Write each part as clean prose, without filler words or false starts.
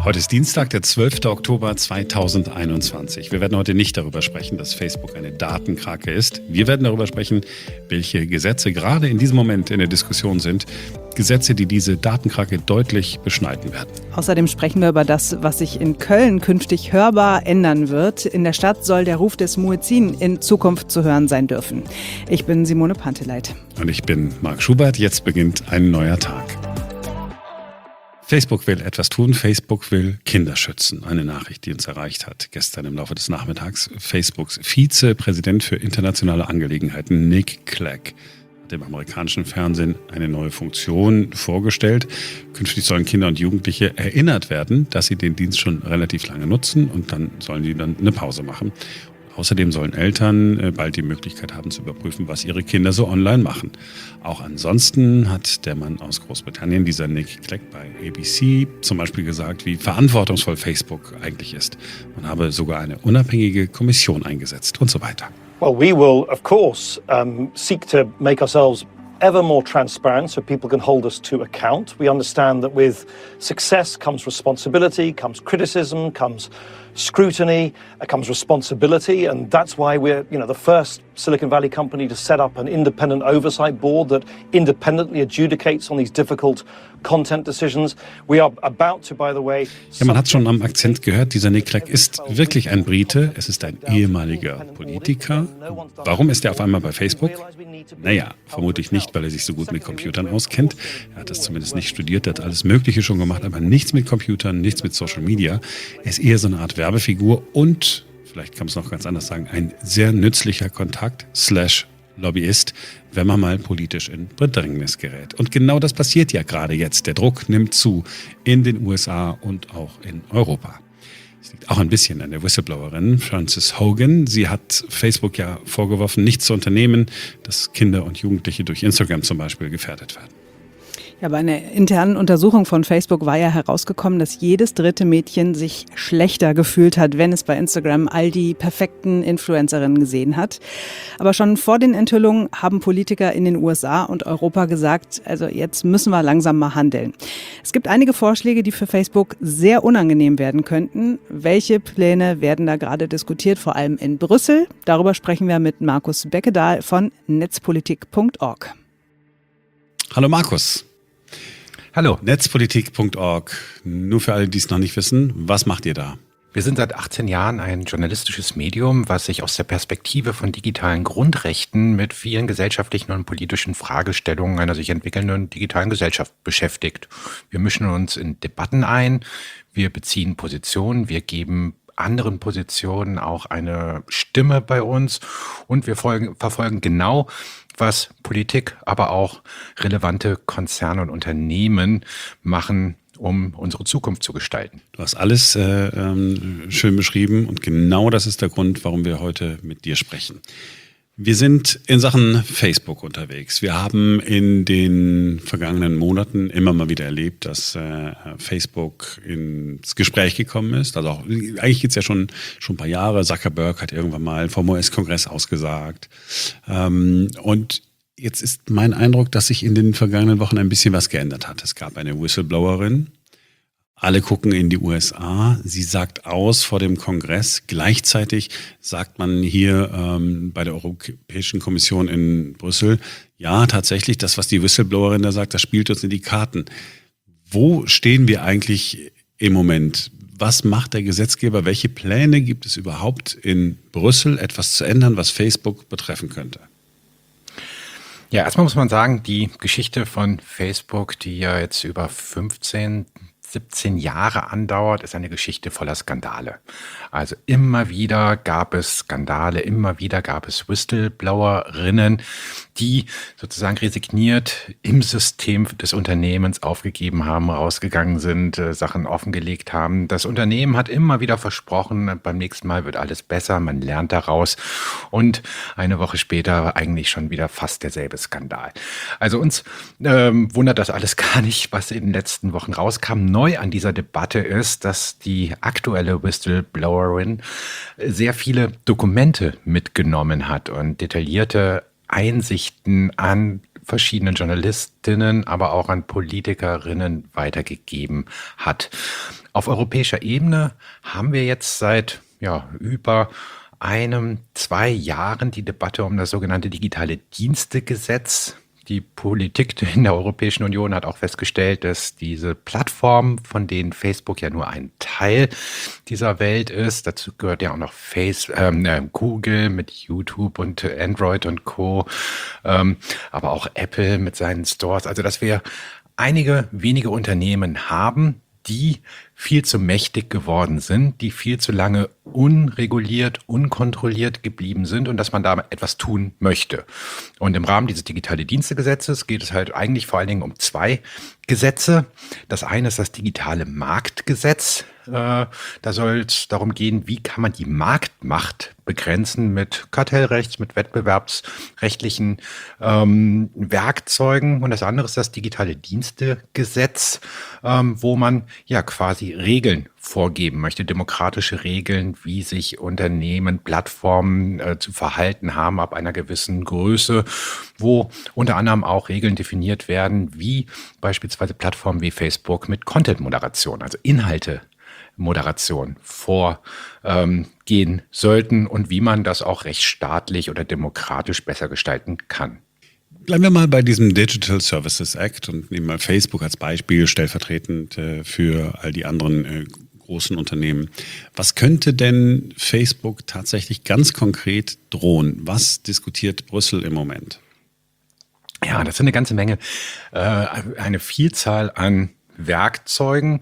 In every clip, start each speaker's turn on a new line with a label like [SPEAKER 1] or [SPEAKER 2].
[SPEAKER 1] Heute ist Dienstag, der 12. Oktober 2021. Wir werden heute nicht darüber sprechen, dass Facebook eine Datenkrake ist. Wir werden darüber sprechen, welche Gesetze gerade in diesem Moment in der Diskussion sind. Gesetze, die diese Datenkrake deutlich beschneiden werden.
[SPEAKER 2] Außerdem sprechen wir über das, was sich in Köln künftig hörbar ändern wird. In der Stadt soll der Ruf des Muezzin in Zukunft zu hören sein dürfen. Ich bin Simone Panteleit.
[SPEAKER 1] Und ich bin Marc Schubert. Jetzt beginnt ein neuer Tag. Facebook will etwas tun. Facebook will Kinder schützen. Eine Nachricht, die uns erreicht hat gestern im Laufe des Nachmittags. Facebooks Vizepräsident für internationale Angelegenheiten Nick Clegg hat im amerikanischen Fernsehen eine neue Funktion vorgestellt. Künftig sollen Kinder und Jugendliche erinnert werden, dass sie den Dienst schon relativ lange nutzen und dann sollen die dann eine Pause machen. Außerdem sollen Eltern bald die Möglichkeit haben zu überprüfen, was ihre Kinder so online machen. Auch ansonsten hat der Mann aus Großbritannien, dieser Nick Clegg bei ABC, zum Beispiel gesagt, wie verantwortungsvoll Facebook eigentlich ist. Man habe sogar eine unabhängige Kommission eingesetzt und so weiter.
[SPEAKER 3] Well, we will, of course, seek to make ourselves ever more transparent so people can hold us to account. We understand that with success comes responsibility, comes criticism, comes scrutiny, comes responsibility, and that's why we're, the first Silicon Valley company to set up an independent oversight board that independently adjudicates on these difficult content decisions. We are about to, by the way...
[SPEAKER 1] Ja, man hat schon am Akzent gehört, dieser Nick Clegg ist wirklich ein Brite, es ist ein ehemaliger Politiker. Warum ist er auf einmal bei Facebook? Naja, vermutlich nicht, weil er sich so gut mit Computern auskennt. Er hat das zumindest nicht studiert, er hat alles Mögliche schon gemacht, aber nichts mit Computern, nichts mit Social Media. Er ist eher so eine Art Werbefigur und, vielleicht kann man es noch ganz anders sagen, ein sehr nützlicher Kontakt / Lobbyist, wenn man mal politisch in Bedrängnis gerät. Und genau das passiert ja gerade jetzt. Der Druck nimmt zu in den USA und auch in Europa. Es liegt auch ein bisschen an der Whistleblowerin Frances Hogan. Sie hat Facebook ja vorgeworfen, nichts zu unternehmen, dass Kinder und Jugendliche durch Instagram zum Beispiel gefährdet werden.
[SPEAKER 2] Ja, bei einer internen Untersuchung von Facebook war ja herausgekommen, dass jedes dritte Mädchen sich schlechter gefühlt hat, wenn es bei Instagram all die perfekten Influencerinnen gesehen hat. Aber schon vor den Enthüllungen haben Politiker in den USA und Europa gesagt, also jetzt müssen wir langsam mal handeln. Es gibt einige Vorschläge, die für Facebook sehr unangenehm werden könnten. Welche Pläne werden da gerade diskutiert, vor allem in Brüssel? Darüber sprechen wir mit Markus Beckedahl von netzpolitik.org.
[SPEAKER 1] Hallo Markus.
[SPEAKER 4] Hallo.
[SPEAKER 1] Netzpolitik.org. Nur für alle, die es noch nicht wissen, was macht ihr da?
[SPEAKER 4] Wir sind seit 18 Jahren ein journalistisches Medium, was sich aus der Perspektive von digitalen Grundrechten mit vielen gesellschaftlichen und politischen Fragestellungen einer sich entwickelnden digitalen Gesellschaft beschäftigt. Wir mischen uns in Debatten ein, wir beziehen Positionen, wir geben anderen Positionen auch eine Stimme bei uns und wir verfolgen genau, was Politik, aber auch relevante Konzerne und Unternehmen machen, um unsere Zukunft zu gestalten.
[SPEAKER 1] Du hast alles schön beschrieben und genau das ist der Grund, warum wir heute mit dir sprechen. Wir sind in Sachen Facebook unterwegs. Wir haben in den vergangenen Monaten immer mal wieder erlebt, dass Facebook ins Gespräch gekommen ist. Also auch, eigentlich geht's ja schon ein paar Jahre. Zuckerberg hat irgendwann mal vom US-Kongress ausgesagt. Und jetzt ist mein Eindruck, dass sich in den vergangenen Wochen ein bisschen was geändert hat. Es gab eine Whistleblowerin. Alle gucken in die USA. Sie sagt aus vor dem Kongress. Gleichzeitig sagt man hier bei der Europäischen Kommission in Brüssel, ja, tatsächlich, das, was die Whistleblowerin da sagt, das spielt uns in die Karten. Wo stehen wir eigentlich im Moment? Was macht der Gesetzgeber? Welche Pläne gibt es überhaupt in Brüssel, etwas zu ändern, was Facebook betreffen könnte?
[SPEAKER 4] Ja, erstmal muss man sagen, die Geschichte von Facebook, die ja jetzt über 17 Jahre andauert, ist eine Geschichte voller Skandale. Also immer wieder gab es Skandale, immer wieder gab es Whistleblowerinnen, die sozusagen resigniert im System des Unternehmens aufgegeben haben, rausgegangen sind, Sachen offengelegt haben. Das Unternehmen hat immer wieder versprochen, beim nächsten Mal wird alles besser, man lernt daraus. Und eine Woche später eigentlich schon wieder fast derselbe Skandal. Also uns wundert das alles gar nicht, was in den letzten Wochen rauskam. Neu an dieser Debatte ist, dass die aktuelle Whistleblowerin sehr viele Dokumente mitgenommen hat und detaillierte Einsichten an verschiedenen Journalistinnen, aber auch an Politikerinnen weitergegeben hat. Auf europäischer Ebene haben wir jetzt seit über 2 Jahren die Debatte um das sogenannte digitale Dienstegesetz. Die Politik in der Europäischen Union hat auch festgestellt, dass diese Plattformen, von denen Facebook ja nur ein Teil dieser Welt ist, dazu gehört ja auch noch Google mit YouTube und Android und Co., aber auch Apple mit seinen Stores, also dass wir einige wenige Unternehmen haben, die viel zu mächtig geworden sind, die viel zu lange unreguliert, unkontrolliert geblieben sind und dass man da etwas tun möchte. Und im Rahmen dieses digitale Dienstegesetzes geht es halt eigentlich vor allen Dingen um 2 Gesetze. Das eine ist das digitale Marktgesetz. Da soll es darum gehen, wie kann man die Marktmacht begrenzen mit Kartellrechts, mit wettbewerbsrechtlichen Werkzeugen. Und das andere ist das digitale Dienstegesetz, wo man ja quasi Regeln vorgeben möchte, demokratische Regeln, wie sich Unternehmen, Plattformen zu verhalten haben ab einer gewissen Größe, wo unter anderem auch Regeln definiert werden, wie beispielsweise Plattformen wie Facebook mit Content-Moderation, also Inhalte-Moderation vorgehen sollten und wie man das auch rechtsstaatlich oder demokratisch besser gestalten kann.
[SPEAKER 1] Bleiben wir mal bei diesem Digital Services Act und nehmen mal Facebook als Beispiel, stellvertretend für all die anderen großen Unternehmen. Was könnte denn Facebook tatsächlich ganz konkret drohen? Was diskutiert Brüssel im Moment?
[SPEAKER 4] Ja, das sind eine ganze Menge, eine Vielzahl an Werkzeugen,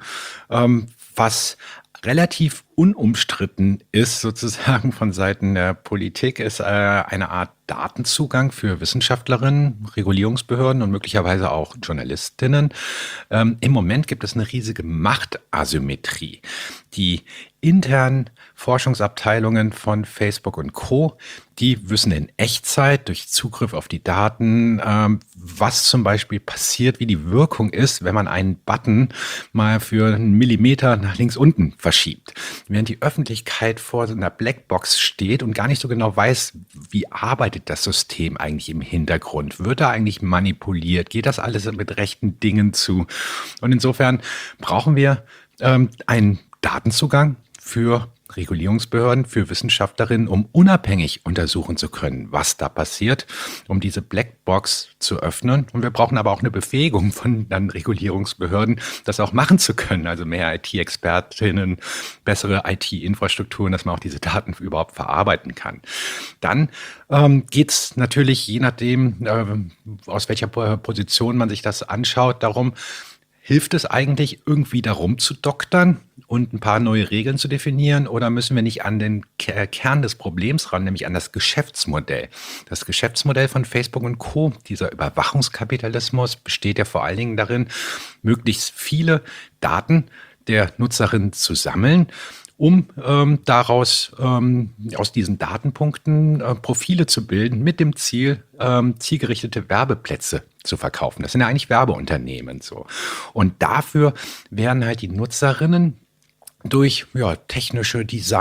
[SPEAKER 4] was relativ unumstritten ist, sozusagen von Seiten der Politik, ist eine Art Datenzugang für Wissenschaftlerinnen, Regulierungsbehörden und möglicherweise auch Journalistinnen. Im Moment gibt es eine riesige Machtasymmetrie. Die internen Forschungsabteilungen von Facebook und Co., die wissen in Echtzeit durch Zugriff auf die Daten, was zum Beispiel passiert, wie die Wirkung ist, wenn man einen Button mal für einen Millimeter nach links unten verschiebt. Während die Öffentlichkeit vor so einer Blackbox steht und gar nicht so genau weiß, wie arbeitet das System eigentlich im Hintergrund? Wird da eigentlich manipuliert? Geht das alles mit rechten Dingen zu? Und insofern brauchen wir einen Datenzugang für Regulierungsbehörden, für Wissenschaftlerinnen, um unabhängig untersuchen zu können, was da passiert, um diese Blackbox zu öffnen. Und wir brauchen aber auch eine Befähigung von dann Regulierungsbehörden, das auch machen zu können. Also mehr IT-Expertinnen, bessere IT-Infrastrukturen, dass man auch diese Daten überhaupt verarbeiten kann. Dann geht es natürlich, je nachdem, aus welcher Position man sich das anschaut, darum, hilft es eigentlich irgendwie darum zu doktern und ein paar neue Regeln zu definieren oder müssen wir nicht an den Kern des Problems ran, nämlich an das Geschäftsmodell? Das Geschäftsmodell von Facebook und Co., dieser Überwachungskapitalismus, besteht ja vor allen Dingen darin, möglichst viele Daten der Nutzerin zu sammeln, um daraus aus diesen Datenpunkten Profile zu bilden mit dem Ziel, zielgerichtete Werbeplätze zu verkaufen. Das sind ja eigentlich Werbeunternehmen so. Und dafür werden halt die Nutzerinnen durch technische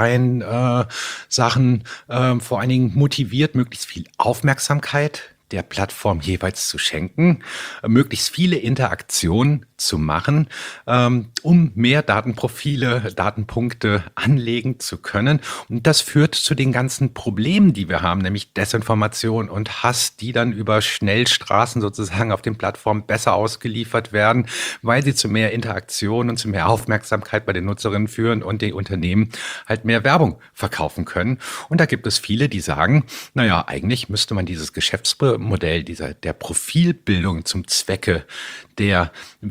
[SPEAKER 4] Design-Sachen vor allen Dingen motiviert, möglichst viel Aufmerksamkeit der Plattform jeweils zu schenken, möglichst viele Interaktionen zu machen, um mehr Datenprofile, Datenpunkte anlegen zu können. Und das führt zu den ganzen Problemen, die wir haben, nämlich Desinformation und Hass, die dann über Schnellstraßen sozusagen auf den Plattformen besser ausgeliefert werden, weil sie zu mehr Interaktion und zu mehr Aufmerksamkeit bei den Nutzerinnen führen und die Unternehmen halt mehr Werbung verkaufen können. Und da gibt es viele, die sagen, naja, eigentlich müsste man dieses Geschäftsmodell der Profilbildung zum Zwecke der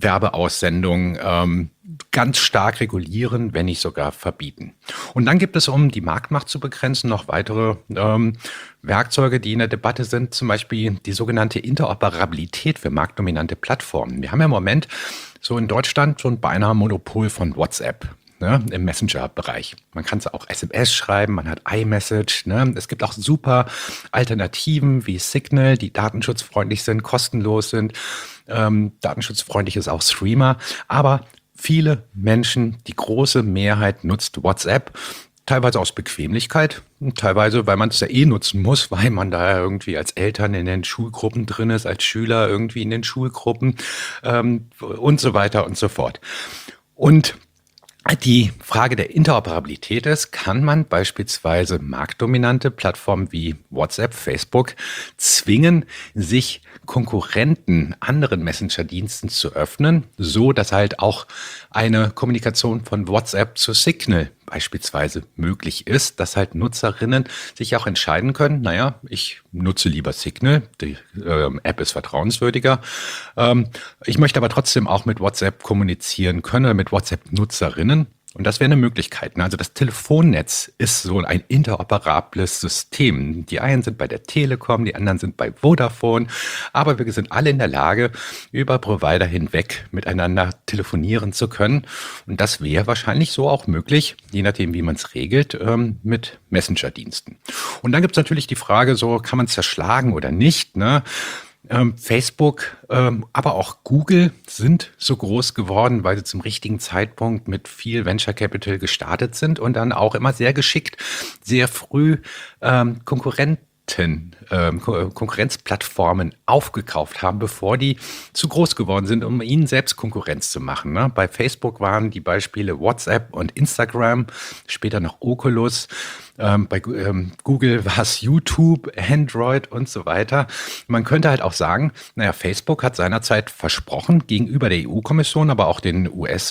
[SPEAKER 4] Werbeaussendung ganz stark regulieren, wenn nicht sogar verbieten. Und dann gibt es, um die Marktmacht zu begrenzen, noch weitere Werkzeuge, die in der Debatte sind, zum Beispiel die sogenannte Interoperabilität für marktdominante Plattformen. Wir haben ja im Moment so in Deutschland so ein beinahe Monopol von WhatsApp. Im Messenger-Bereich. Man kann es auch SMS schreiben, man hat iMessage. Es gibt auch super Alternativen wie Signal, die datenschutzfreundlich sind, kostenlos sind. Datenschutzfreundlich ist auch Streamer. Aber viele Menschen, die große Mehrheit nutzt WhatsApp. teilweise aus Bequemlichkeit, und teilweise, weil man es ja eh nutzen muss, weil man da irgendwie als Eltern in den Schulgruppen drin ist, als Schüler irgendwie in den Schulgruppen und so weiter und so fort. Und die Frage der Interoperabilität ist, kann man beispielsweise marktdominante Plattformen wie WhatsApp, Facebook zwingen, sich Konkurrenten anderen Messenger-Diensten zu öffnen, so dass halt auch eine Kommunikation von WhatsApp zu Signal beispielsweise möglich ist, dass halt Nutzerinnen sich auch entscheiden können, naja, ich nutze lieber Signal, die App ist vertrauenswürdiger. Ich möchte aber trotzdem auch mit WhatsApp kommunizieren können oder mit WhatsApp-Nutzerinnen. Und das wäre eine Möglichkeit. Also das Telefonnetz ist so ein interoperables System. Die einen sind bei der Telekom, die anderen sind bei Vodafone, aber wir sind alle in der Lage, über Provider hinweg miteinander telefonieren zu können. Und das wäre wahrscheinlich so auch möglich, je nachdem, wie man es regelt, mit Messenger-Diensten. Und dann gibt es natürlich die Frage, so kann man es zerschlagen oder nicht, ne? Facebook, aber auch Google sind so groß geworden, weil sie zum richtigen Zeitpunkt mit viel Venture Capital gestartet sind und dann auch immer sehr geschickt, sehr früh Konkurrenzplattformen aufgekauft haben, bevor die zu groß geworden sind, um ihnen selbst Konkurrenz zu machen. Ne? Bei Facebook waren die Beispiele WhatsApp und Instagram, später noch Oculus. Bei Google war es YouTube, Android und so weiter. Man könnte halt auch sagen, naja, Facebook hat seinerzeit versprochen gegenüber der EU-Kommission, aber auch den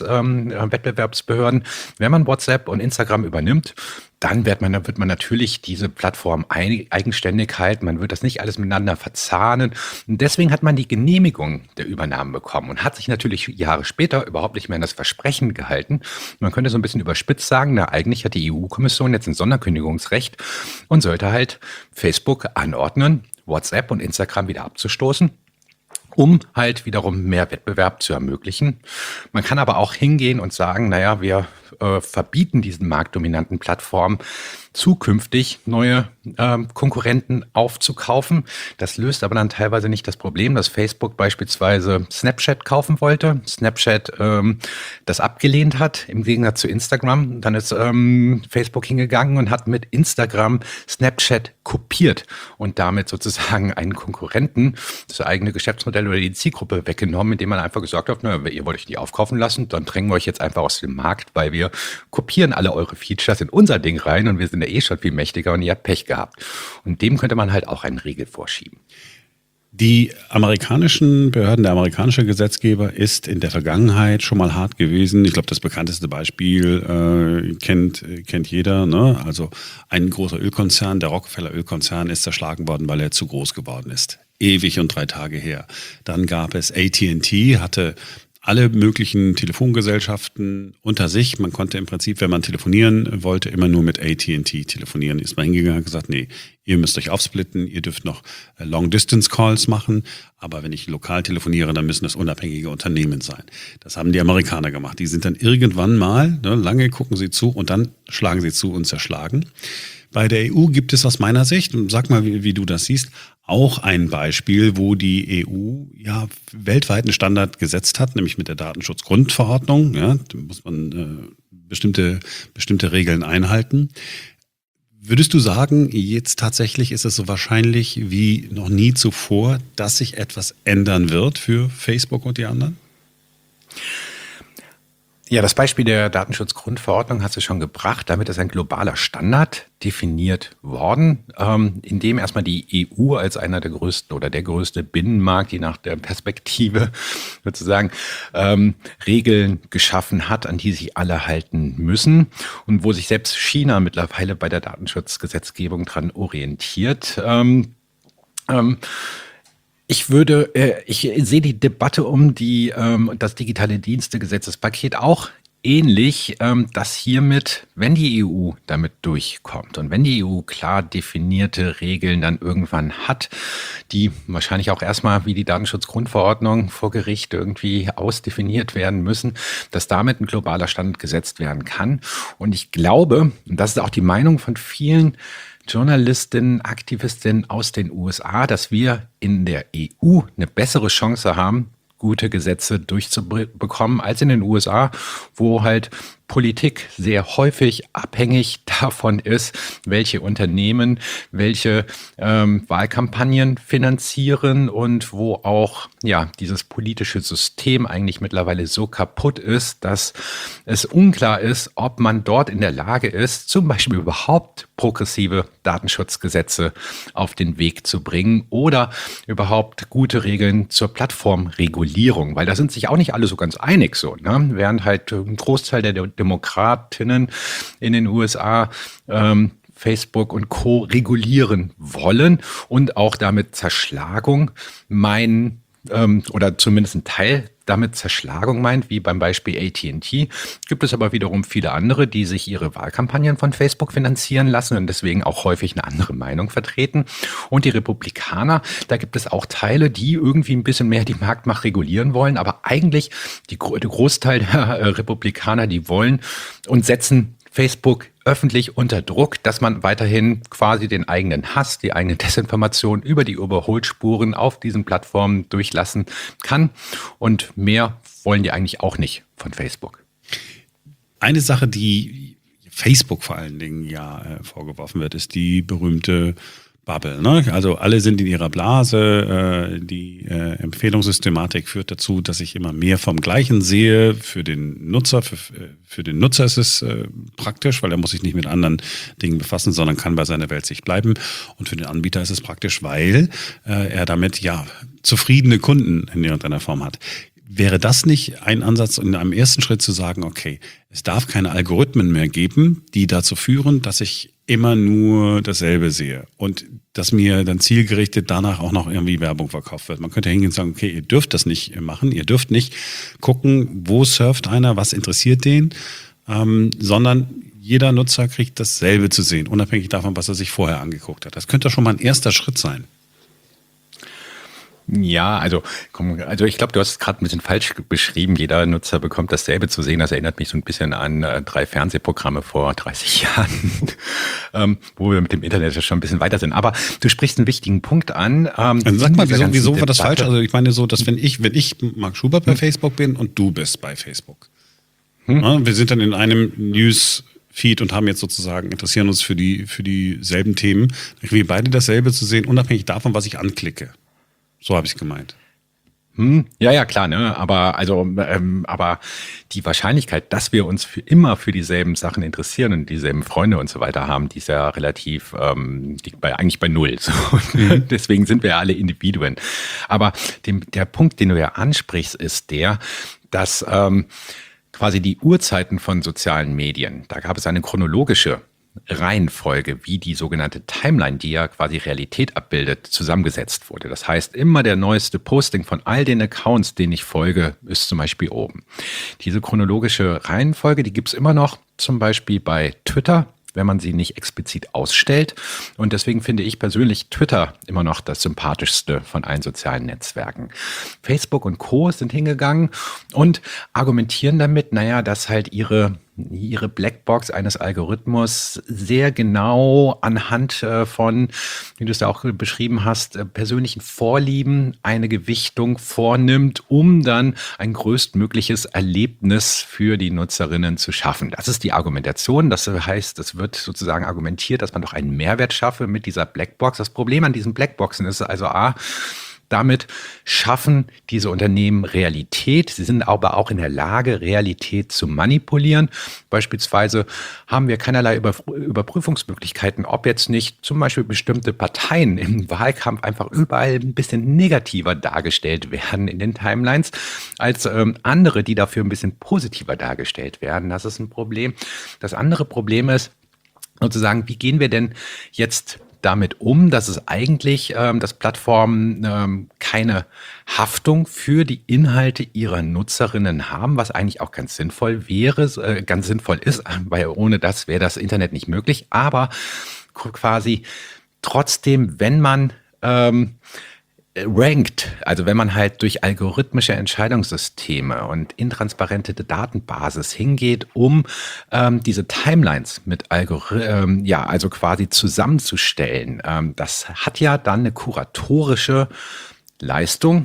[SPEAKER 4] US-Wettbewerbsbehörden, wenn man WhatsApp und Instagram übernimmt, dann wird man natürlich diese Plattform eigenständig halten. Man wird das nicht alles miteinander verzahnen. Und deswegen hat man die Genehmigung der Übernahme bekommen und hat sich natürlich Jahre später überhaupt nicht mehr an das Versprechen gehalten. Man könnte so ein bisschen überspitzt sagen, na, eigentlich hat die EU-Kommission jetzt ein Sonderkündigungsrecht und sollte halt Facebook anordnen, WhatsApp und Instagram wieder abzustoßen, um halt wiederum mehr Wettbewerb zu ermöglichen. Man kann aber auch hingehen und sagen, naja, wir verbieten diesen marktdominanten Plattformen zukünftig neue Konkurrenten aufzukaufen. Das löst aber dann teilweise nicht das Problem, dass Facebook beispielsweise Snapchat kaufen wollte, Snapchat das abgelehnt hat, im Gegensatz zu Instagram. Dann ist Facebook hingegangen und hat mit Instagram Snapchat kopiert und damit sozusagen einen Konkurrenten, das eigene Geschäftsmodell oder die Zielgruppe weggenommen, indem man einfach gesagt hat, na, ihr wollt euch die aufkaufen lassen, dann drängen wir euch jetzt einfach aus dem Markt, weil wir kopieren alle eure Features in unser Ding rein und wir sind ja eh schon viel mächtiger und ihr habt Pech gehabt. Und dem könnte man halt auch einen Riegel vorschieben.
[SPEAKER 1] Die amerikanischen Behörden, der amerikanische Gesetzgeber ist in der Vergangenheit schon mal hart gewesen. Ich glaube, das bekannteste Beispiel kennt jeder. Ne? Also ein großer Ölkonzern, der Rockefeller Ölkonzern, ist zerschlagen worden, weil er zu groß geworden ist. Ewig und 3 Tage her. Dann gab es AT&T, hatte alle möglichen Telefongesellschaften unter sich. Man konnte im Prinzip, wenn man telefonieren wollte, immer nur mit AT&T telefonieren. Ist man hingegangen und gesagt, nee, ihr müsst euch aufsplitten, ihr dürft noch Long-Distance-Calls machen, aber wenn ich lokal telefoniere, dann müssen das unabhängige Unternehmen sein. Das haben die Amerikaner gemacht. Die sind dann irgendwann mal, ne, lange gucken sie zu und dann schlagen sie zu und zerschlagen. Bei der EU gibt es aus meiner Sicht, und sag mal, wie du das siehst, auch ein Beispiel, wo die EU ja weltweit einen Standard gesetzt hat, nämlich mit der Datenschutzgrundverordnung. Ja, da muss man bestimmte Regeln einhalten. Würdest du sagen, jetzt tatsächlich ist es so wahrscheinlich wie noch nie zuvor, dass sich etwas ändern wird für Facebook und die anderen?
[SPEAKER 4] Ja, das Beispiel der Datenschutzgrundverordnung hast du schon gebracht. Damit ist ein globaler Standard definiert worden, in dem erstmal die EU als einer der größten oder der größte Binnenmarkt, je nach der Perspektive sozusagen, Regeln geschaffen hat, an die sich alle halten müssen und wo sich selbst China mittlerweile bei der Datenschutzgesetzgebung dran orientiert. Ich sehe die Debatte um das digitale Dienstegesetzespaket auch ähnlich, dass hiermit, wenn die EU damit durchkommt und wenn die EU klar definierte Regeln dann irgendwann hat, die wahrscheinlich auch erstmal wie die Datenschutzgrundverordnung vor Gericht irgendwie ausdefiniert werden müssen, dass damit ein globaler Standard gesetzt werden kann. Und ich glaube, und das ist auch die Meinung von vielen Journalistinnen, Aktivistinnen aus den USA, dass wir in der EU eine bessere Chance haben, gute Gesetze durchzubekommen, als in den USA, wo halt Politik sehr häufig abhängig davon ist, welche Unternehmen welche Wahlkampagnen finanzieren und wo auch dieses politische System eigentlich mittlerweile so kaputt ist, dass es unklar ist, ob man dort in der Lage ist, zum Beispiel überhaupt progressive Datenschutzgesetze auf den Weg zu bringen oder überhaupt gute Regeln zur Plattformregulierung, weil da sind sich auch nicht alle so ganz einig so, ne? Während halt ein Großteil der Demokratinnen in den USA Facebook und Co. regulieren wollen und auch damit Zerschlagung meinen, oder zumindest ein Teil damit Zerschlagung meint, wie beim Beispiel AT&T, gibt es aber wiederum viele andere, die sich ihre Wahlkampagnen von Facebook finanzieren lassen und deswegen auch häufig eine andere Meinung vertreten. Und die Republikaner, da gibt es auch Teile, die irgendwie ein bisschen mehr die Marktmacht regulieren wollen, aber eigentlich der Großteil der Republikaner, die wollen und setzen Facebook öffentlich unter Druck, dass man weiterhin quasi den eigenen Hass, die eigene Desinformation über die Überholspuren auf diesen Plattformen durchlassen kann. Und mehr wollen die eigentlich auch nicht von Facebook.
[SPEAKER 1] Eine Sache, die Facebook vor allen Dingen vorgeworfen wird, ist die berühmte Bubble, ne? Also alle sind in ihrer Blase. Die Empfehlungssystematik führt dazu, dass ich immer mehr vom Gleichen sehe. Für den Nutzer, für den Nutzer ist es praktisch, weil er muss sich nicht mit anderen Dingen befassen, sondern kann bei seiner Welt sich bleiben. Und für den Anbieter ist es praktisch, weil er damit zufriedene Kunden in irgendeiner Form hat. Wäre das nicht ein Ansatz, in einem ersten Schritt zu sagen, okay, es darf keine Algorithmen mehr geben, die dazu führen, dass ich immer nur dasselbe sehe und dass mir dann zielgerichtet danach auch noch irgendwie Werbung verkauft wird. Man könnte hingehen und sagen, okay, ihr dürft das nicht machen, ihr dürft nicht gucken, wo surft einer, was interessiert den, sondern jeder Nutzer kriegt dasselbe zu sehen, unabhängig davon, was er sich vorher angeguckt hat. Das könnte schon mal ein erster Schritt sein.
[SPEAKER 4] Ja, also ich glaube, du hast es gerade ein bisschen falsch beschrieben. Jeder Nutzer bekommt dasselbe zu sehen. Das erinnert mich so ein bisschen an 3 Fernsehprogramme vor 30 Jahren, wo wir mit dem Internet schon ein bisschen weiter sind. Aber du sprichst einen wichtigen Punkt an.
[SPEAKER 1] Also sag mal, wieso war das falsch? Also ich meine so, dass wenn ich Marc Schubert bei Facebook bin und du bist bei Facebook. Wir sind dann in einem Newsfeed und haben jetzt sozusagen, interessieren uns für dieselben Themen. Dann kriegen wir beide dasselbe zu sehen, unabhängig davon, was ich anklicke. So habe ich es gemeint.
[SPEAKER 4] Ja, klar, ne? Aber die Wahrscheinlichkeit, dass wir uns immer für dieselben Sachen interessieren und dieselben Freunde und so weiter haben, die ist ja relativ, liegt eigentlich bei 0. So. Deswegen sind wir ja alle Individuen. Aber der Punkt, den du ja ansprichst, ist der, dass quasi die Uhrzeiten von sozialen Medien, da gab es eine chronologische Reihenfolge, wie die sogenannte Timeline, die ja quasi Realität abbildet, zusammengesetzt wurde. Das heißt, immer der neueste Posting von all den Accounts, denen ich folge, ist zum Beispiel oben. Diese chronologische Reihenfolge, die gibt's immer noch, zum Beispiel bei Twitter, wenn man sie nicht explizit ausstellt. Und deswegen finde ich persönlich Twitter immer noch das sympathischste von allen sozialen Netzwerken. Facebook und Co. sind hingegangen und argumentieren damit, dass halt ihre Blackbox eines Algorithmus sehr genau anhand von, wie du es ja auch beschrieben hast, persönlichen Vorlieben eine Gewichtung vornimmt, um dann ein größtmögliches Erlebnis für die Nutzerinnen zu schaffen. Das ist die Argumentation. Das heißt, es wird sozusagen argumentiert, dass man doch einen Mehrwert schaffe mit dieser Blackbox. Das Problem an diesen Blackboxen ist also damit schaffen diese Unternehmen Realität. Sie sind aber auch in der Lage, Realität zu manipulieren. Beispielsweise haben wir keinerlei Überprüfungsmöglichkeiten, ob jetzt nicht zum Beispiel bestimmte Parteien im Wahlkampf einfach überall ein bisschen negativer dargestellt werden in den Timelines als andere, die dafür ein bisschen positiver dargestellt werden. Das ist ein Problem. Das andere Problem ist sozusagen, wie gehen wir denn jetzt damit um, dass es eigentlich, dass Plattformen keine Haftung für die Inhalte ihrer Nutzerinnen haben, was eigentlich auch ganz sinnvoll wäre, ganz sinnvoll ist, weil ohne das wäre das Internet nicht möglich. Aber quasi trotzdem, wenn man rankt, also wenn man halt durch algorithmische Entscheidungssysteme und intransparente Datenbasis hingeht, um diese Timelines mit also quasi zusammenzustellen, das hat ja dann eine kuratorische Leistung,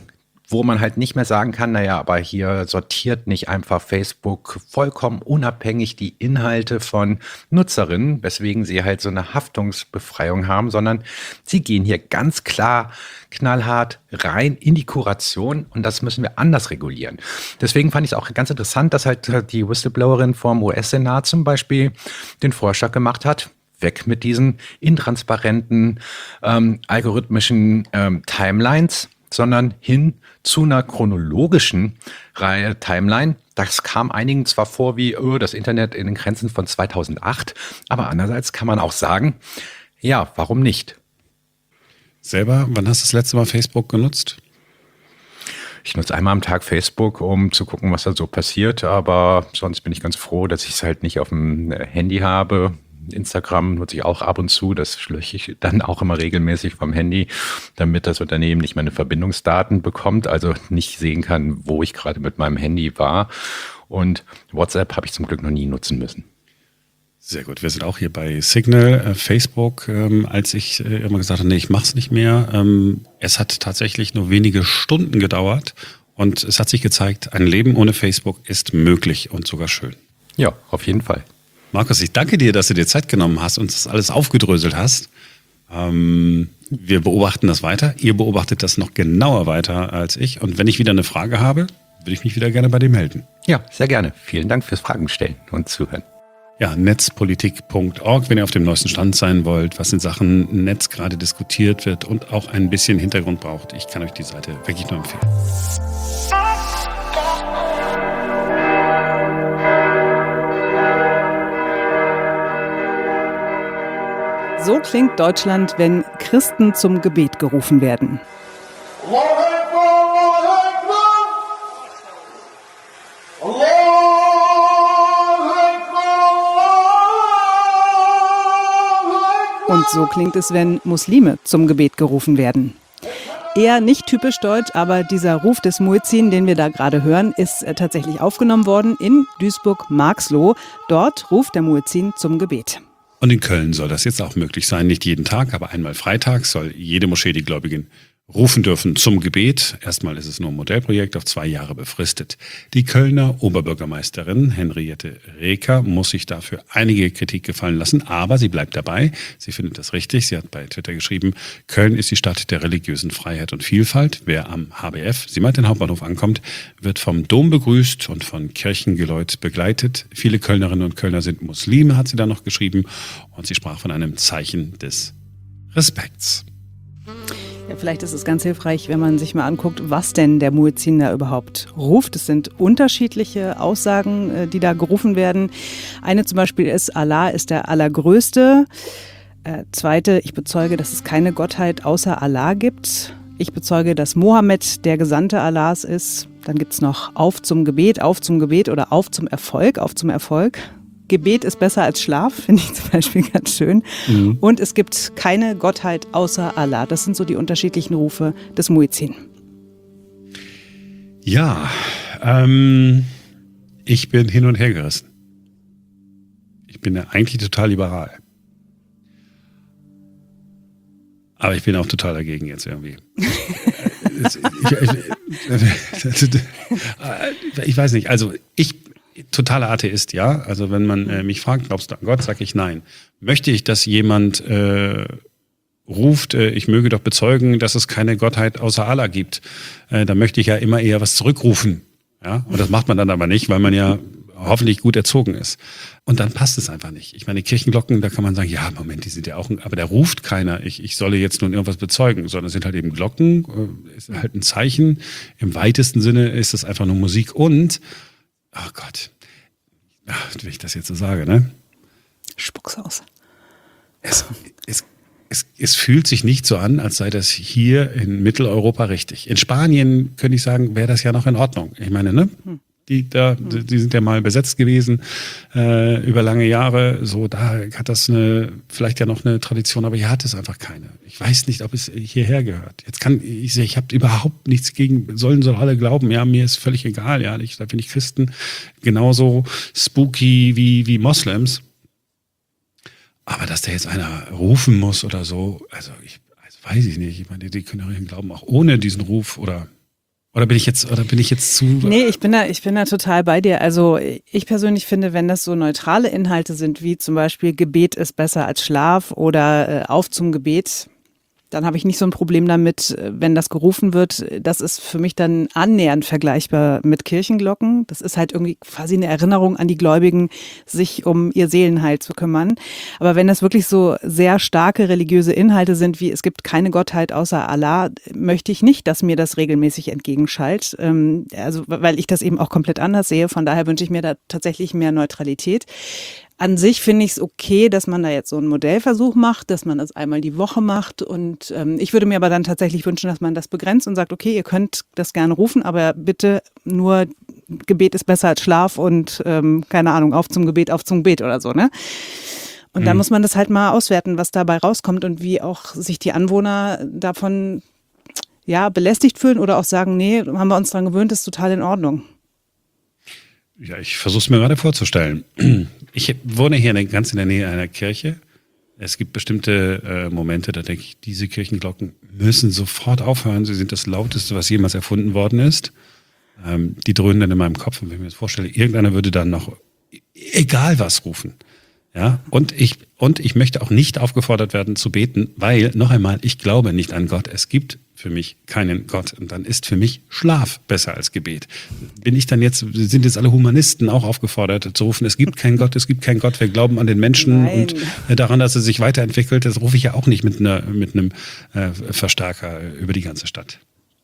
[SPEAKER 4] wo man halt nicht mehr sagen kann, naja, aber hier sortiert nicht einfach Facebook vollkommen unabhängig die Inhalte von Nutzerinnen, weswegen sie halt so eine Haftungsbefreiung haben, sondern sie gehen hier ganz klar, knallhart rein in die Kuration und das müssen wir anders regulieren. Deswegen fand ich es auch ganz interessant, dass halt die Whistleblowerin vom US-Senat zum Beispiel den Vorschlag gemacht hat, weg mit diesen intransparenten, algorithmischen Timelines, sondern hin zu einer chronologischen Timeline. Das kam einigen zwar vor wie das Internet in den Grenzen von 2008, aber andererseits kann man auch sagen, ja, warum nicht?
[SPEAKER 1] Selber, wann hast du das letzte Mal Facebook genutzt?
[SPEAKER 4] Ich nutze einmal am Tag Facebook, um zu gucken, was da so passiert, aber sonst bin ich ganz froh, dass ich es halt nicht auf dem Handy habe. Instagram nutze ich auch ab und zu, das lösche ich dann auch immer regelmäßig vom Handy, damit das Unternehmen nicht meine Verbindungsdaten bekommt, also nicht sehen kann, wo ich gerade mit meinem Handy war. Und WhatsApp habe ich zum Glück noch nie nutzen müssen.
[SPEAKER 1] Sehr gut. Wir sind auch hier bei Signal, Facebook. Als ich immer gesagt habe, nee, ich mache es nicht mehr. Es hat tatsächlich nur wenige Stunden gedauert und es hat sich gezeigt, ein Leben ohne Facebook ist möglich und sogar schön.
[SPEAKER 4] Ja, auf jeden Fall.
[SPEAKER 1] Markus, ich danke dir, dass du dir Zeit genommen hast und das alles aufgedröselt hast. Wir beobachten das weiter. Ihr beobachtet das noch genauer weiter als ich. Und wenn ich wieder eine Frage habe, würde ich mich wieder gerne bei dir melden.
[SPEAKER 4] Ja, sehr gerne. Vielen Dank fürs Fragen stellen und Zuhören.
[SPEAKER 1] Ja, netzpolitik.org, wenn ihr auf dem neuesten Stand sein wollt, was in Sachen Netz gerade diskutiert wird und auch ein bisschen Hintergrund braucht. Ich kann euch die Seite wirklich nur empfehlen.
[SPEAKER 2] So klingt Deutschland, wenn Christen zum Gebet gerufen werden. Und so klingt es, wenn Muslime zum Gebet gerufen werden. Eher nicht typisch deutsch, aber dieser Ruf des Muezzin, den wir da gerade hören, ist tatsächlich aufgenommen worden in Duisburg-Marxloh. Dort ruft der Muezzin zum Gebet.
[SPEAKER 1] Und in Köln soll das jetzt auch möglich sein. Nicht jeden Tag, aber einmal freitags soll jede Moschee die Gläubigen rufen dürfen zum Gebet. Erstmal ist es nur ein Modellprojekt auf 2 Jahre befristet. Die Kölner Oberbürgermeisterin Henriette Reker muss sich dafür einige Kritik gefallen lassen, aber sie bleibt dabei. Sie findet das richtig. Sie hat bei Twitter geschrieben, Köln ist die Stadt der religiösen Freiheit und Vielfalt. Wer am HBF, sie meint den Hauptbahnhof, ankommt, wird vom Dom begrüßt und von Kirchengeläut begleitet. Viele Kölnerinnen und Kölner sind Muslime, hat sie da noch geschrieben. Und sie sprach von einem Zeichen des Respekts.
[SPEAKER 2] Ja, vielleicht ist es ganz hilfreich, wenn man sich mal anguckt, was denn der Muezzin da überhaupt ruft. Es sind unterschiedliche Aussagen, die da gerufen werden. Eine zum Beispiel ist, Allah ist der Allergrößte. Zweite, ich bezeuge, dass es keine Gottheit außer Allah gibt. Ich bezeuge, dass Mohammed der Gesandte Allahs ist. Dann gibt es noch auf zum Gebet oder auf zum Erfolg, auf zum Erfolg. Gebet ist besser als Schlaf, finde ich zum Beispiel ganz schön. Mhm. Und es gibt keine Gottheit außer Allah. Das sind so die unterschiedlichen Rufe des Muezzin.
[SPEAKER 1] Ja, ich bin hin und her gerissen. Ich bin ja eigentlich total liberal. Aber ich bin auch total dagegen jetzt irgendwie. Ich weiß nicht, also totaler Atheist, ja. Also wenn man mich fragt, glaubst du an Gott, sage ich nein. Möchte ich, dass jemand ruft, ich möge doch bezeugen, dass es keine Gottheit außer Allah gibt, dann möchte ich ja immer eher was zurückrufen. Ja? Und das macht man dann aber nicht, weil man ja hoffentlich gut erzogen ist. Und dann passt es einfach nicht. Ich meine, Kirchenglocken, da kann man sagen, ja, Moment, die sind ja auch, aber da ruft keiner, ich solle jetzt nun irgendwas bezeugen, sondern es sind halt eben Glocken, ist halt ein Zeichen. Im weitesten Sinne ist es einfach nur Musik und oh Gott, wenn ich das jetzt so sage, ne?
[SPEAKER 2] Spuck's aus.
[SPEAKER 1] Es fühlt sich nicht so an, als sei das hier in Mitteleuropa richtig. In Spanien könnte ich sagen, wäre das ja noch in Ordnung. Ich meine, ne? Die sind ja mal besetzt gewesen über lange Jahre. So, da hat das vielleicht ja noch eine Tradition, aber hier hat es einfach keine. Ich weiß nicht, ob es hierher gehört. Jetzt ich habe überhaupt nichts gegen, sollen alle glauben, ja, mir ist völlig egal, ja, da bin ich Christen genauso spooky wie Moslems. Aber dass da jetzt einer rufen muss oder so, also weiß ich nicht. Ich meine, die können ja ihren Glauben auch ohne diesen Ruf oder Oder bin ich jetzt zu...
[SPEAKER 2] Nee, ich bin da total bei dir. Also ich persönlich finde, wenn das so neutrale Inhalte sind, wie zum Beispiel Gebet ist besser als Schlaf oder auf zum Gebet, dann habe ich nicht so ein Problem damit, wenn das gerufen wird. Das ist für mich dann annähernd vergleichbar mit Kirchenglocken. Das ist halt irgendwie quasi eine Erinnerung an die Gläubigen, sich um ihr Seelenheil zu kümmern. Aber wenn das wirklich so sehr starke religiöse Inhalte sind, wie es gibt keine Gottheit außer Allah, möchte ich nicht, dass mir das regelmäßig entgegenschallt. Also weil ich das eben auch komplett anders sehe. Von daher wünsche ich mir da tatsächlich mehr Neutralität. An sich finde ich es okay, dass man da jetzt so einen Modellversuch macht, dass man das einmal die Woche macht. Und ich würde mir aber dann tatsächlich wünschen, dass man das begrenzt und sagt, okay, ihr könnt das gerne rufen, aber bitte nur Gebet ist besser als Schlaf und keine Ahnung, auf zum Gebet oder so, ne? Und da muss man das halt mal auswerten, was dabei rauskommt und wie auch sich die Anwohner davon belästigt fühlen oder auch sagen, nee, haben wir uns dran gewöhnt, ist total in Ordnung.
[SPEAKER 1] Ja, ich versuche es mir gerade vorzustellen. Ich wohne hier ganz in der Nähe einer Kirche. Es gibt bestimmte Momente, da denke ich, diese Kirchenglocken müssen sofort aufhören. Sie sind das Lauteste, was jemals erfunden worden ist. Die dröhnen dann in meinem Kopf. Und wenn ich mir das vorstelle, irgendeiner würde dann noch egal was rufen. Ja, und ich möchte auch nicht aufgefordert werden zu beten, weil, noch einmal, ich glaube nicht an Gott. Es gibt für mich keinen Gott. Und dann ist für mich Schlaf besser als Gebet. Sind jetzt alle Humanisten auch aufgefordert zu rufen, es gibt keinen Gott, wir glauben an den Menschen. Nein. Und daran, dass er sich weiterentwickelt, das rufe ich ja auch nicht mit einem Verstärker über die ganze Stadt.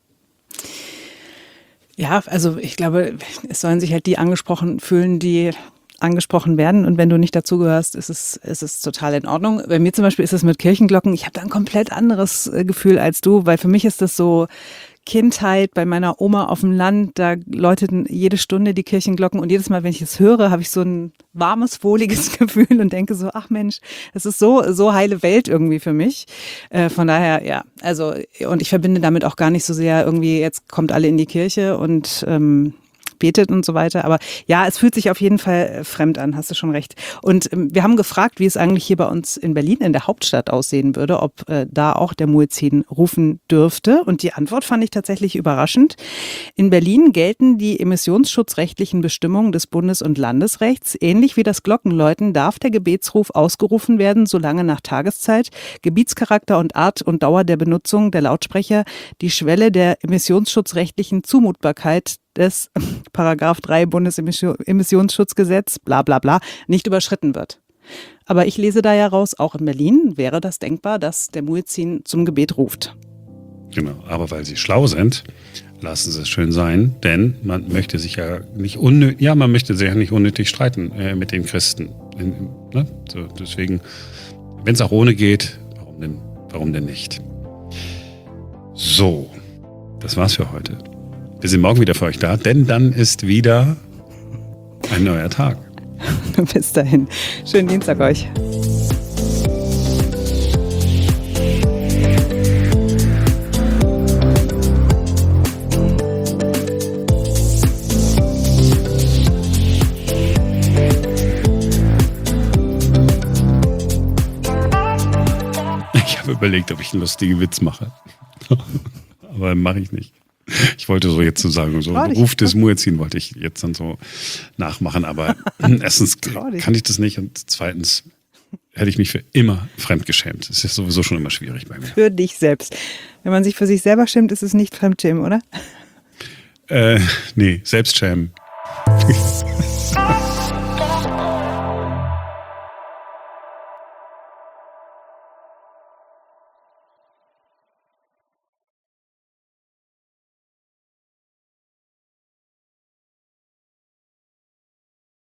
[SPEAKER 1] Ja,
[SPEAKER 2] also ich glaube, es sollen sich halt die angesprochen fühlen, die angesprochen werden, und wenn du nicht dazugehörst, ist es total in Ordnung. Bei mir zum Beispiel ist es mit Kirchenglocken, ich habe da ein komplett anderes Gefühl als du, weil für mich ist das so Kindheit bei meiner Oma auf dem Land, da läuteten jede Stunde die Kirchenglocken und jedes Mal, wenn ich es höre, habe ich so ein warmes, wohliges Gefühl und denke so, ach Mensch, das ist so heile Welt irgendwie für mich. Von daher, ja, also, und ich verbinde damit auch gar nicht so sehr irgendwie, jetzt kommt alle in die Kirche und betet und so weiter. Aber ja, es fühlt sich auf jeden Fall fremd an, hast du schon recht. Und wir haben gefragt, wie es eigentlich hier bei uns in Berlin, in der Hauptstadt, aussehen würde, ob da auch der Muezzin rufen dürfte. Und die Antwort fand ich tatsächlich überraschend. In Berlin gelten die emissionsschutzrechtlichen Bestimmungen des Bundes- und Landesrechts. Ähnlich wie das Glockenläuten darf der Gebetsruf ausgerufen werden, solange nach Tageszeit, Gebietscharakter und Art und Dauer der Benutzung der Lautsprecher die Schwelle der emissionsschutzrechtlichen Zumutbarkeit des Paragraph 3 Bundesemissionsschutzgesetz, bla bla bla, nicht überschritten wird. Aber ich lese da ja raus, auch in Berlin wäre das denkbar, dass der Muezzin zum Gebet ruft.
[SPEAKER 1] Genau, aber weil sie schlau sind, lassen sie es schön sein, denn man möchte sich ja nicht unnötig streiten mit den Christen. Ne? So, deswegen, wenn es auch ohne geht, warum denn nicht? So, das war's für heute. Wir sind morgen wieder für euch da, denn dann ist wieder ein neuer Tag.
[SPEAKER 2] Bis dahin. Schönen Dienstag euch.
[SPEAKER 1] Ich habe überlegt, ob ich einen lustigen Witz mache. Aber mache ich nicht. Ich wollte so jetzt so sagen, so Ruf des Muezzin wollte ich jetzt dann so nachmachen, aber erstens kann ich das nicht und zweitens hätte ich mich für immer fremdgeschämt. Das ist sowieso schon immer schwierig bei mir.
[SPEAKER 2] Für dich selbst. Wenn man sich für sich selber schämt, ist es nicht Fremdschämen, oder?
[SPEAKER 1] Nee, Selbstschämen.